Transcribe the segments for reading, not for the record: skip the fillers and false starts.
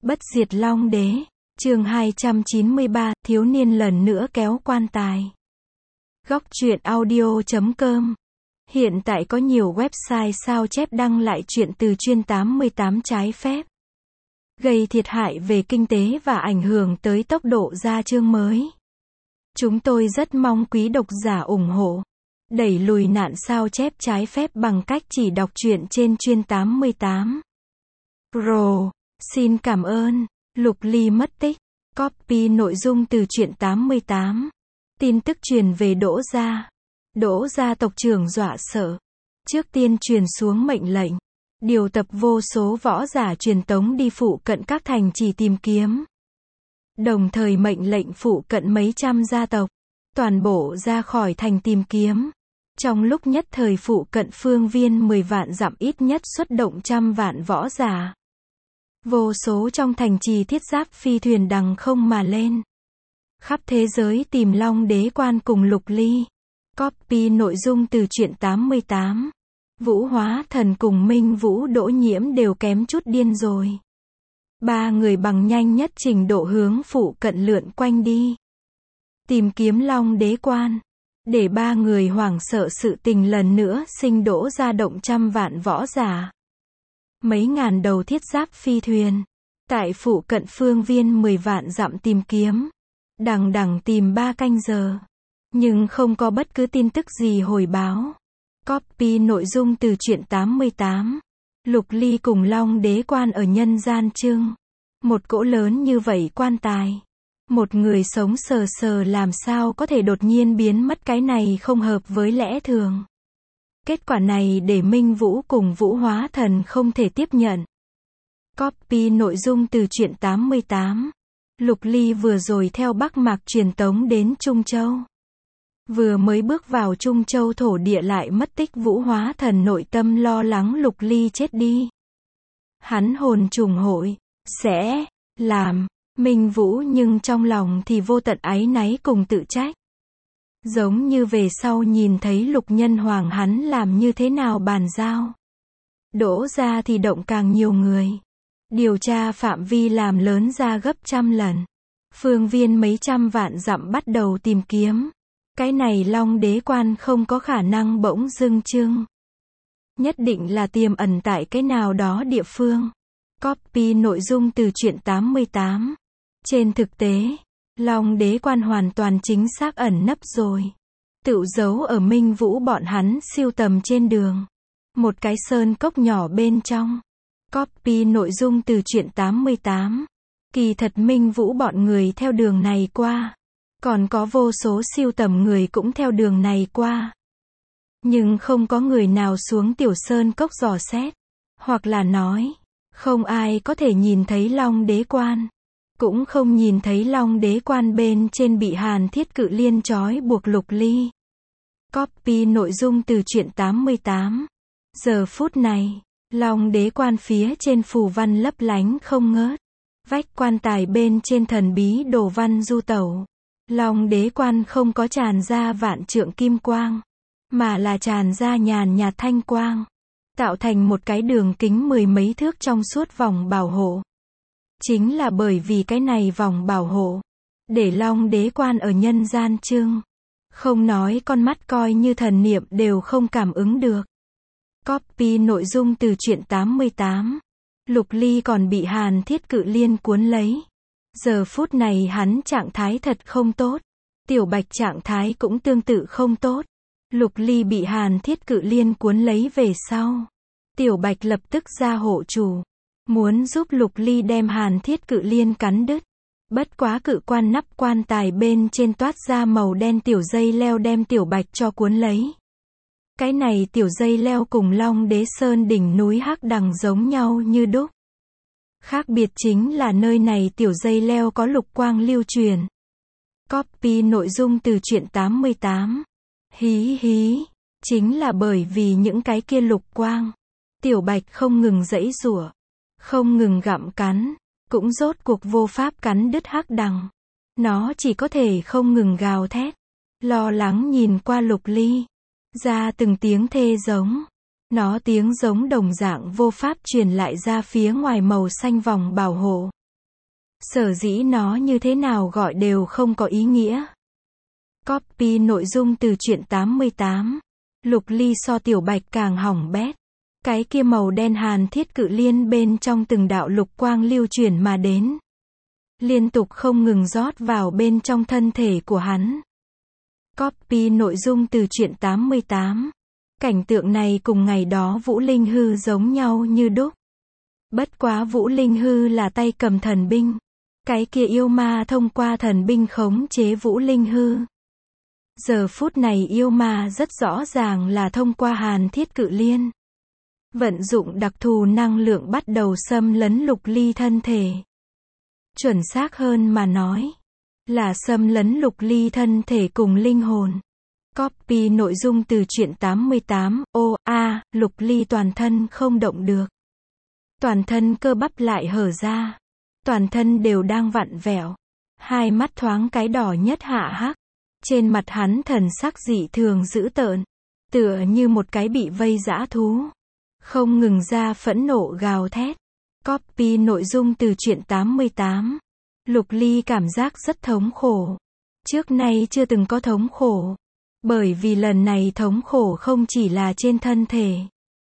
Bất diệt Long Đế, chương 293, thiếu niên lần nữa kéo quan tài. Góc truyện audio.com. Hiện tại có nhiều website sao chép đăng lại truyện từ chuyên 88 trái phép, gây thiệt hại về kinh tế và ảnh hưởng tới tốc độ ra chương mới. Chúng tôi rất mong quý độc giả ủng hộ, đẩy lùi nạn sao chép trái phép bằng cách chỉ đọc truyện trên chuyên 88. Pro. Xin cảm ơn. Lục Ly mất tích. Copy nội dung từ truyện 88. Tin tức truyền về Đỗ gia. Đỗ gia tộc trưởng dọa sợ. Trước tiên truyền xuống mệnh lệnh, điều tập vô số võ giả truyền tống đi phụ cận các thành trì tìm kiếm. Đồng thời mệnh lệnh phụ cận mấy trăm gia tộc, toàn bộ ra khỏi thành tìm kiếm. Trong lúc nhất thời phụ cận phương viên 10 vạn dặm ít nhất xuất động trăm vạn võ giả. Vô số trong thành trì thiết giáp phi thuyền đằng không mà lên. Khắp thế giới tìm Long Đế quan cùng Lục Ly. Copy nội dung từ truyện 88. Vũ Hóa Thần cùng Minh Vũ Đỗ Nhiễm đều kém chút điên rồi. Ba người bằng nhanh nhất trình độ hướng phụ cận lượn quanh đi, tìm kiếm Long Đế quan. Để ba người hoảng sợ sự tình lần nữa sinh đỗ ra động trăm vạn võ giả. Mấy ngàn đầu thiết giáp phi thuyền. Tại phụ cận phương viên 10 vạn dặm tìm kiếm. Đằng đằng tìm 3 canh giờ. Nhưng không có bất cứ tin tức gì hồi báo. Copy nội dung từ truyện 88. Lục Ly cùng Long Đế quan ở nhân gian trưng. Một cỗ lớn như vậy quan tài. Một người sống sờ sờ làm sao có thể đột nhiên biến mất, cái này không hợp với lẽ thường. Kết quả này để Minh Vũ cùng Vũ Hóa Thần không thể tiếp nhận. Copy nội dung từ truyện 88. Lục Ly vừa rồi theo Bắc Mạc truyền tống đến Trung Châu. Vừa mới bước vào Trung Châu thổ địa lại mất tích, Vũ Hóa Thần nội tâm lo lắng Lục Ly chết đi. Hắn hồn trùng hội, sẽ làm Minh Vũ, nhưng trong lòng thì vô tận áy náy cùng tự trách. Giống như về sau nhìn thấy Lục Nhân Hoàng hắn làm như thế nào bàn giao. Đỗ ra thì động càng nhiều người. Điều tra phạm vi làm lớn ra gấp trăm lần. Phương viên mấy trăm vạn dặm bắt đầu tìm kiếm. Cái này Long Đế quan không có khả năng bỗng dưng trưng. Nhất định là tiềm ẩn tại cái nào đó địa phương. Copy nội dung từ truyện 88. Trên thực tế, Long Đế quan hoàn toàn chính xác ẩn nấp rồi. Tựu giấu ở Minh Vũ bọn hắn siêu tầm trên đường. Một cái sơn cốc nhỏ bên trong. Copy nội dung từ truyện 88. Kỳ thật Minh Vũ bọn người theo đường này qua. Còn có vô số siêu tầm người cũng theo đường này qua. Nhưng không có người nào xuống tiểu sơn cốc dò xét. Hoặc là nói, không ai có thể nhìn thấy Long Đế quan. Cũng không nhìn thấy Long Đế quan bên trên bị Hàn Thiết Cự Liên trói buộc Lục Ly. Copy nội dung từ truyện 88. Giờ phút này, Long Đế quan phía trên phù văn lấp lánh không ngớt. Vách quan tài bên trên thần bí đồ văn du tẩu. Long Đế quan không có tràn ra vạn trượng kim quang, mà là tràn ra nhàn nhạt thanh quang, tạo thành một cái đường kính 10 mấy thước trong suốt vòng bảo hộ. Chính là bởi vì cái này vòng bảo hộ, để Long Đế quan ở nhân gian trưng. Không nói con mắt coi như thần niệm đều không cảm ứng được. Copy nội dung từ truyện 88. Lục Ly còn bị Hàn Thiết Cự Liên cuốn lấy. Giờ phút này hắn trạng thái thật không tốt. Tiểu Bạch trạng thái cũng tương tự không tốt. Lục Ly bị Hàn Thiết Cự Liên cuốn lấy về sau. Tiểu Bạch lập tức ra hộ chủ. Muốn giúp Lục Ly đem Hàn Thiết Cự Liên cắn đứt. Bất quá cự quan nắp quan tài bên trên toát ra màu đen tiểu dây leo đem Tiểu Bạch cho cuốn lấy. Cái này tiểu dây leo cùng Long Đế Sơn đỉnh núi Hắc Đằng giống nhau như đúc. Khác biệt chính là nơi này tiểu dây leo có lục quang lưu truyền. Copy nội dung từ truyện 88. Hí hí. Chính là bởi vì những cái kia lục quang. Tiểu Bạch không ngừng giãy giụa, không ngừng gặm cắn, cũng rốt cuộc vô pháp cắn đứt Hắc Đằng. Nó chỉ có thể không ngừng gào thét, lo lắng nhìn qua Lục Ly, ra từng tiếng thê giống. Nó tiếng giống đồng dạng vô pháp truyền lại ra phía ngoài màu xanh vòng bảo hộ. Sở dĩ nó như thế nào gọi đều không có ý nghĩa. Copy nội dung từ truyện 88. Lục ly so tiểu bạch càng hỏng bét. Cái kia màu đen hàn thiết cự liên bên trong từng đạo lục quang lưu chuyển mà đến. Liên tục không ngừng rót vào bên trong thân thể của hắn. Copy nội dung từ truyện 88. Cảnh tượng này cùng ngày đó Vũ Linh Hư giống nhau như đúc. Bất quá Vũ Linh Hư là tay cầm thần binh. Cái kia yêu ma thông qua thần binh khống chế Vũ Linh Hư. Giờ phút này yêu ma rất rõ ràng là thông qua hàn thiết cự liên. Vận dụng đặc thù năng lượng bắt đầu xâm lấn lục ly thân thể. Chuẩn xác hơn mà nói, là xâm lấn lục ly thân thể cùng linh hồn. Copy nội dung từ truyện 88, lục ly toàn thân không động được. Toàn thân cơ bắp lại hở ra. Toàn thân đều đang vặn vẹo. Hai mắt thoáng cái đỏ nhất hạ hắc. Trên mặt hắn thần sắc dị thường dữ tợn. Tựa như một cái bị vây dã thú. Không ngừng ra phẫn nộ gào thét. Copy nội dung từ truyện 88. Lục ly cảm giác rất thống khổ. Trước nay chưa từng có thống khổ. Bởi vì lần này thống khổ không chỉ là trên thân thể.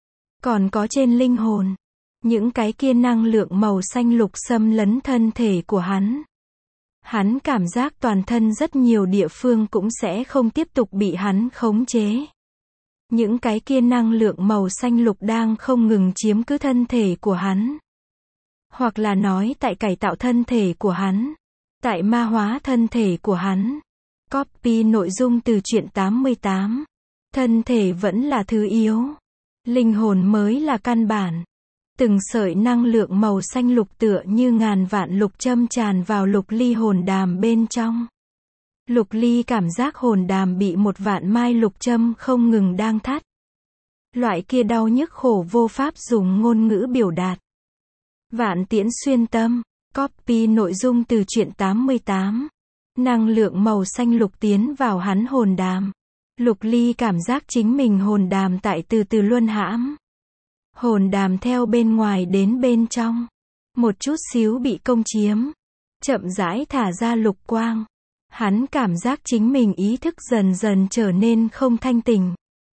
Còn có trên linh hồn. Những cái kia năng lượng màu xanh lục xâm lấn thân thể của hắn. Hắn cảm giác toàn thân rất nhiều địa phương cũng sẽ không tiếp tục bị hắn khống chế. Những cái kia năng lượng màu xanh lục đang không ngừng chiếm cứ thân thể của hắn. Hoặc là nói tại cải tạo thân thể của hắn. Tại ma hóa thân thể của hắn. Copy nội dung từ truyện 88. Thân thể vẫn là thứ yếu. Linh hồn mới là căn bản. Từng sợi năng lượng màu xanh lục tựa như ngàn vạn lục châm tràn vào lục ly hồn đàm bên trong. Lục ly cảm giác hồn đàm bị một vạn mai lục châm không ngừng đang thắt. Loại kia đau nhức khổ vô pháp dùng ngôn ngữ biểu đạt. Vạn tiễn xuyên tâm. Copy nội dung từ truyện 88. Năng lượng màu xanh lục tiến vào hắn hồn đàm. Lục ly cảm giác chính mình hồn đàm tại từ từ luân hãm. Hồn đàm theo bên ngoài đến bên trong. Một chút xíu bị công chiếm. Chậm rãi thả ra lục quang. Hắn cảm giác chính mình ý thức dần dần trở nên không thanh tỉnh.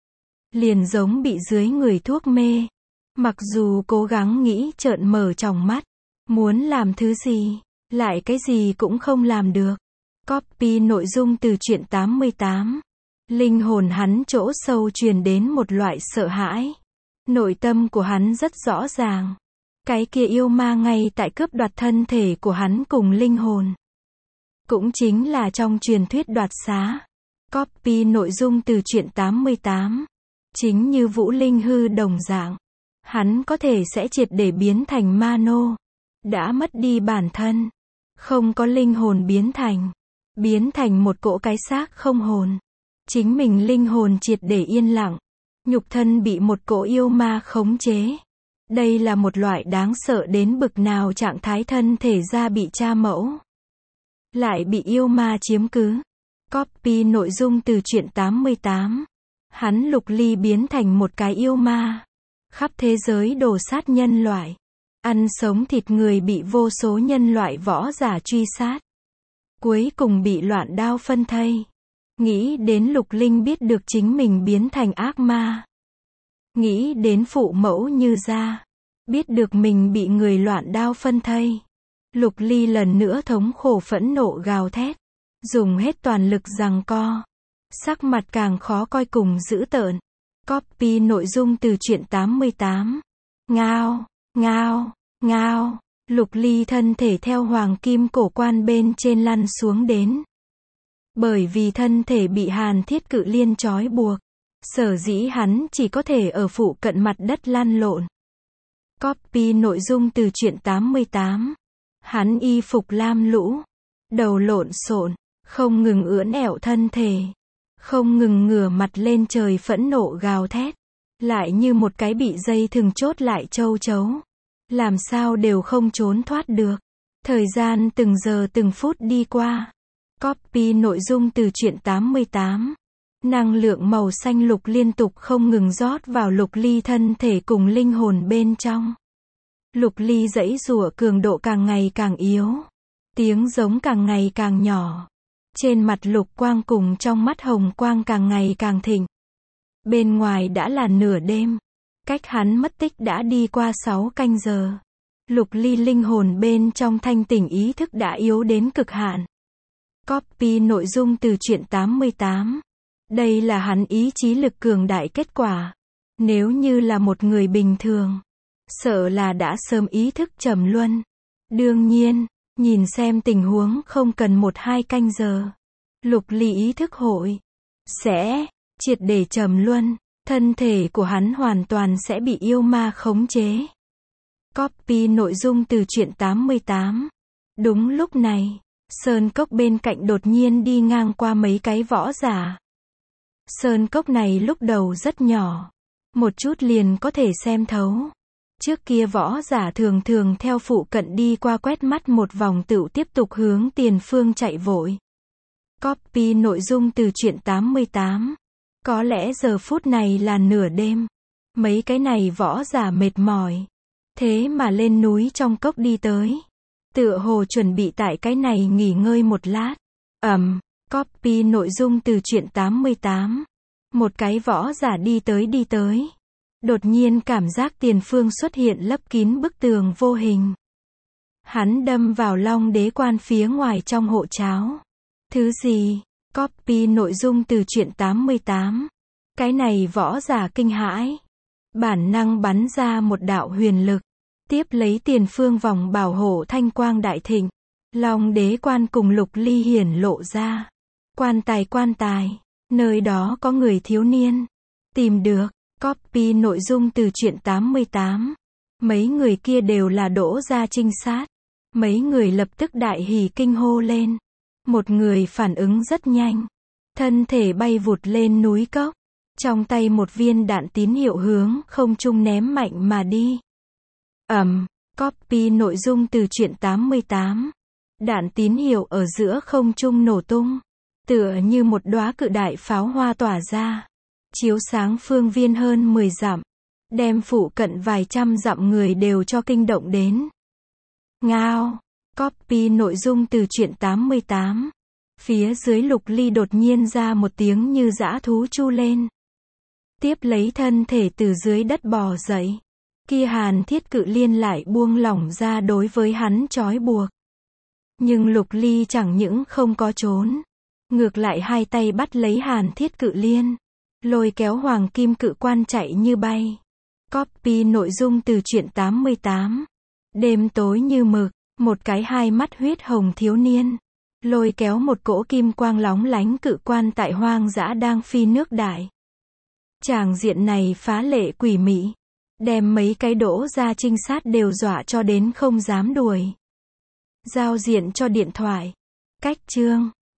Liền giống bị dưới người thuốc mê. Mặc dù cố gắng nghĩ trợn mở tròng mắt. Muốn làm thứ gì, lại cái gì cũng không làm được. Copy nội dung từ truyện 88. Linh hồn hắn chỗ sâu truyền đến một loại sợ hãi. Nội tâm của hắn rất rõ ràng. Cái kia yêu ma ngay tại cướp đoạt thân thể của hắn cùng linh hồn. Cũng chính là trong truyền thuyết đoạt xá. Copy nội dung từ truyện 88. Chính như Vũ Linh Hư đồng dạng. Hắn có thể sẽ triệt để biến thành ma nô. Đã mất đi bản thân. Không có linh hồn biến thành một cỗ cái xác không hồn. Chính mình linh hồn triệt để yên lặng. Nhục thân bị một cỗ yêu ma khống chế. Đây là một loại đáng sợ đến bực nào trạng thái thân thể ra bị cha mẫu. Lại bị yêu ma chiếm cứ. Copy nội dung từ truyện 88. Hắn lục ly biến thành một cái yêu ma. Khắp thế giới đổ sát nhân loại. Ăn sống thịt người bị vô số nhân loại võ giả truy sát. Cuối cùng bị loạn đao phân thây. Nghĩ đến lục linh biết được chính mình biến thành ác ma. Nghĩ đến phụ mẫu Như Gia. Biết được mình bị người loạn đao phân thây. Lục ly lần nữa thống khổ phẫn nộ gào thét. Dùng hết toàn lực giằng co. Sắc mặt càng khó coi cùng dữ tợn. Copy nội dung từ truyện 88. Ngao, ngao, ngao. Lục ly thân thể theo hoàng kim cổ quan bên trên lăn xuống đến. Bởi vì thân thể bị hàn thiết cự liên trói buộc. Sở dĩ hắn chỉ có thể ở phụ cận mặt đất lăn lộn. Copy nội dung từ truyện 88. Hắn y phục lam lũ. Đầu lộn xộn. Không ngừng ưỡn ẻo thân thể. Không ngừng ngửa mặt lên trời phẫn nộ gào thét. Lại như một cái bị dây thừng chốt lại châu chấu. Làm sao đều không trốn thoát được. Thời gian từng giờ từng phút đi qua. Copy nội dung từ truyện 88. Năng lượng màu xanh lục liên tục không ngừng rót vào lục ly thân thể cùng linh hồn bên trong. Lục ly giãy giụa cường độ càng ngày càng yếu. Tiếng giống càng ngày càng nhỏ. Trên mặt lục quang cùng trong mắt hồng quang càng ngày càng thịnh. Bên ngoài đã là nửa đêm. Cách hắn mất tích đã đi qua 6 canh giờ. Lục Ly linh hồn bên trong thanh tỉnh ý thức đã yếu đến cực hạn. Copy nội dung từ truyện 88. Đây là hắn ý chí lực cường đại kết quả. Nếu như là một người bình thường, sợ là đã sớm ý thức trầm luân. Đương nhiên, nhìn xem tình huống không cần 1-2 canh giờ. Lục Ly ý thức hội sẽ triệt để trầm luân. Thân thể của hắn hoàn toàn sẽ bị yêu ma khống chế. Copy nội dung từ truyện 88. Đúng lúc này, sơn cốc bên cạnh đột nhiên đi ngang qua mấy cái võ giả. Sơn cốc này lúc đầu rất nhỏ, một chút liền có thể xem thấu. Trước kia võ giả thường thường theo phụ cận đi qua quét mắt một vòng tựu tiếp tục hướng tiền phương chạy vội. Copy nội dung từ truyện 88. Có lẽ giờ phút này là nửa đêm. Mấy cái này võ giả mệt mỏi. Thế mà lên núi trong cốc đi tới. Tựa hồ chuẩn bị tại cái này nghỉ ngơi một lát. Copy nội dung từ truyện 88. Một cái võ giả đi tới. Đột nhiên cảm giác tiền phương xuất hiện lấp kín bức tường vô hình. Hắn đâm vào Long Đế Quan phía ngoài trong hộ cháo. Thứ gì? Copy nội dung từ truyện 88. Cái này võ giả kinh hãi. Bản năng bắn ra một đạo huyền lực. Tiếp lấy tiền phương vòng bảo hộ thanh quang đại thịnh. Long Đế Quan cùng Lục Ly hiển lộ ra. Quan tài. Nơi đó có người thiếu niên. Tìm được. Copy nội dung từ truyện 88. Mấy người kia đều là Đỗ gia trinh sát. Mấy người lập tức đại hỉ kinh hô lên. Một người phản ứng rất nhanh. Thân thể bay vụt lên núi cốc. Trong tay một viên đạn tín hiệu hướng không trung ném mạnh mà đi. Copy nội dung từ truyện 88. Đạn tín hiệu ở giữa không trung nổ tung. Tựa như một đóa cự đại pháo hoa tỏa ra. Chiếu sáng phương viên hơn 10 dặm. Đem phụ cận vài trăm dặm người đều cho kinh động đến. Ngao. Copy nội dung từ truyện 88. Phía dưới Lục Ly đột nhiên ra một tiếng như dã thú chu lên. Tiếp lấy thân thể từ dưới đất bò dậy. Kia Hàn Thiết Cự Liên lại buông lỏng ra đối với hắn trói buộc. Nhưng Lục Ly chẳng những không có trốn. Ngược lại hai tay bắt lấy Hàn Thiết Cự Liên. Lôi kéo Hoàng Kim Cự Quan chạy như bay. Copy nội dung từ truyện 88. Đêm tối như mực. Một cái hai mắt huyết hồng thiếu niên. Lôi kéo một cỗ kim quang lóng lánh cự quan tại hoang dã đang phi nước đại. Tràng diện này phá lệ quỷ mị. Đem mấy cái Đỗ gia trinh sát đều dọa cho đến không dám đuổi. Giao diện cho điện thoại. Cách chương.